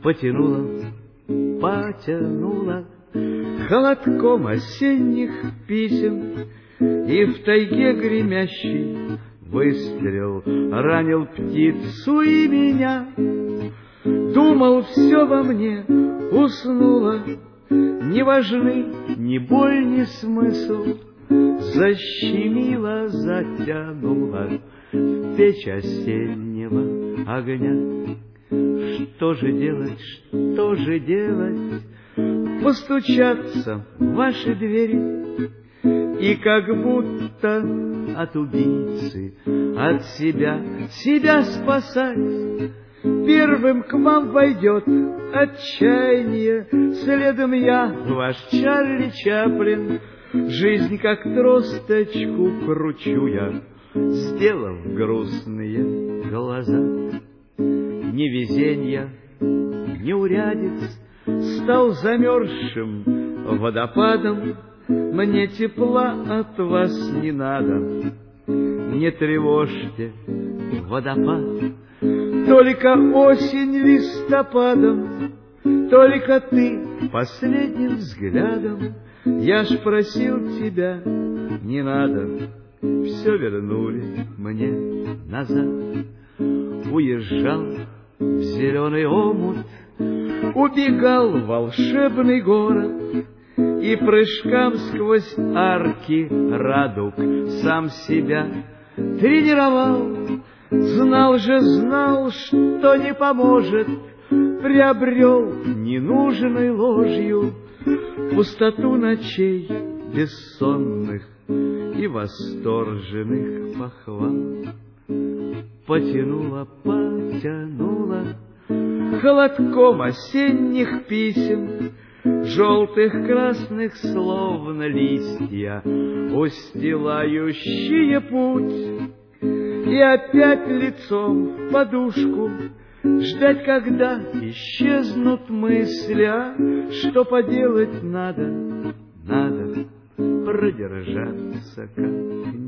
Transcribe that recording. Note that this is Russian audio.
потянула, потянула холодком осенних писем, и в тайге гремящий выстрел ранил птицу и меня. Думал, все во мне уснуло, не важны ни боль, ни смысл. Защемило, затянуло в печь осеннего огня. Что же делать, что же делать? Постучаться в ваши двери и как будто от убийцы, от себя спасать. Первым к вам войдет отчаяние, следом я, ваш Чарли Чаплин. Жизнь как тросточку кручу я, сделав грустные глаза. Невезенья, неурядиц стал замерзшим водопадом. Мне тепла от вас не надо, не тревожьте водопад. Только осень листопадом, только ты последним взглядом. Я ж просил тебя, не надо, все вернули мне назад. Уезжал в зеленый омут, убегал в волшебный город, и прыжкам сквозь арки радуг сам себя тренировал. Знал же, знал, что не поможет, приобрел ненужной ложью пустоту ночей бессонных и восторженных похвал. Потянула, потянула холодком осенних писем, желтых, красных, словно листья, устилающие путь. И опять лицом в подушку ждать, когда исчезнут мысли. А что поделать надо, надо продержаться как-нибудь.